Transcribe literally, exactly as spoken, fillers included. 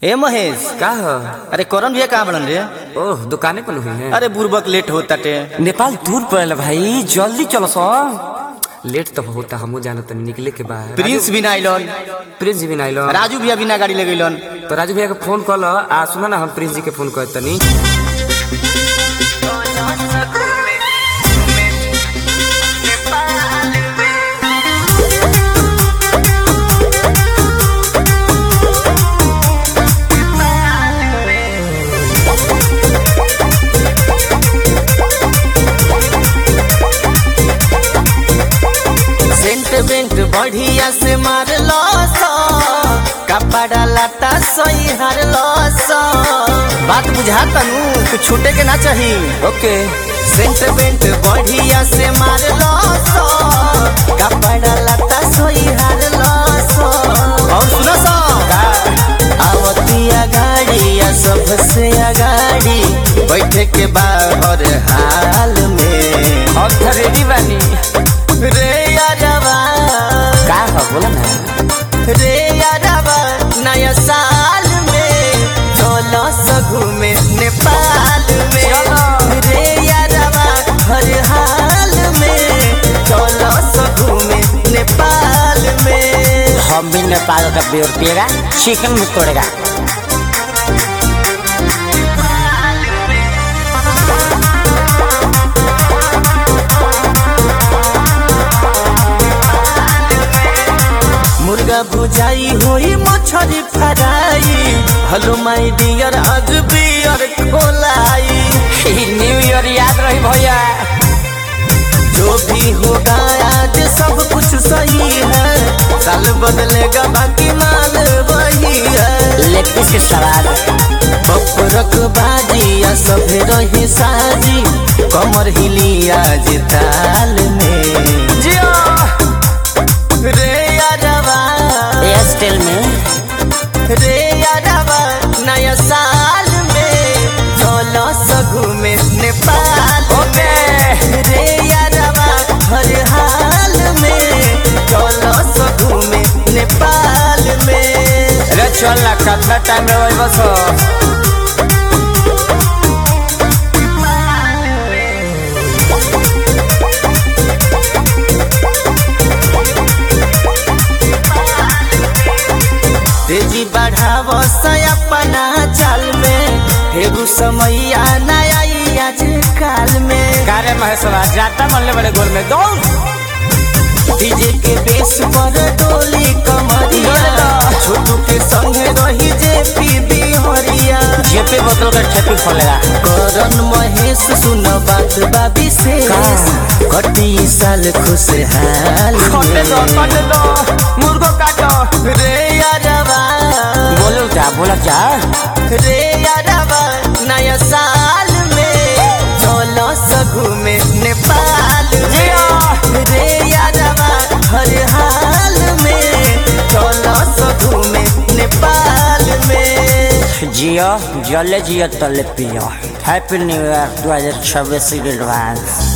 ए महेश का हो? अरे करण भैया कहाँ बनल रे? ओह दुकाने पर हुई है। अरे बुर्बक लेट होता टे। नेपाल दूर पड़ल भाई, जल्दी चलो सो। लेट तो होता, हमू जानो तनी निकले के बाद। प्रिंस भी ना आइलन, प्रिंस भी ना आइलन, राजू भैया बिना गाड़ी ले गइलन। तो राजू भैया के फोन कर लो। आ सुना ना, हम प्रिंस जी के फोन कर तनी। सेंट बढ़िया से मार लॉस, कपड़ा लाता सही हर लॉस। बात बुझा तनु तू छूटे के ना चाहिए। ओके सेंट बेंट बढ़िया से मार लॉस, कपड़ा लाता सही हर लॉस। और सुनो सो आवतिया गाड़िया सबसे अगाड़ी बैठे के बाहर हाल में। और रेडी बानी रे यारवा का हो बोला ना। रे यारवा नया साल में चलो सब घूमे नेपाल में। रे यारवा हर हाल में चलो सब घूमे नेपाल में। हम भी नेपाल का बेर पिएगा, चिकन भी तोड़ेगा। मुर्गा भुजाई होई मछली फ्राई, हेलो माय डियर आज बियर खोलाई। न्यू ईयर याद रही भैया। जो भी होगा आज सब कुछ सही है, साल बदलेगा बाकी माल वही है। लेकिन से सवाल बपरक बाजी या सभे रही साजी, कमर हिली आज ताल में। रे यारवा एयरटेल में, रे यारवा नया साल में चलो सब घूमे नेपाल में। रे यारवा हर हाल में चलो सब घूमे नेपाल में। अरे चल ना, कितना टाइम रहे बस। तेजी बढ़ावो अपना चाल में, हेगु समैया नया आज काल में। कारे महेशवा जाता मल्ले बड़े गोल में दौड़। डीजे के बेस पर डोली कमरिया, छोटू के संगे रही जे पी बिहरिया। जेपे बोतल का ठेपी खोलेगा। करण महेश सुन बात बाबी से, कटी साल खुशहाल खोटे दो खोटे दो, मुर्गो काटो। रे यारवा बोलो क्या बोला क्या। रे यारवा नया साल में चलो सब घूमे नेपाल में। रे यारवा हर हाल में चलो सब घूमे नेपाल में। जियो जले जियो तले पियो। हैप्पी न्यू ईयर दो हजार छब्बीस एडवांस।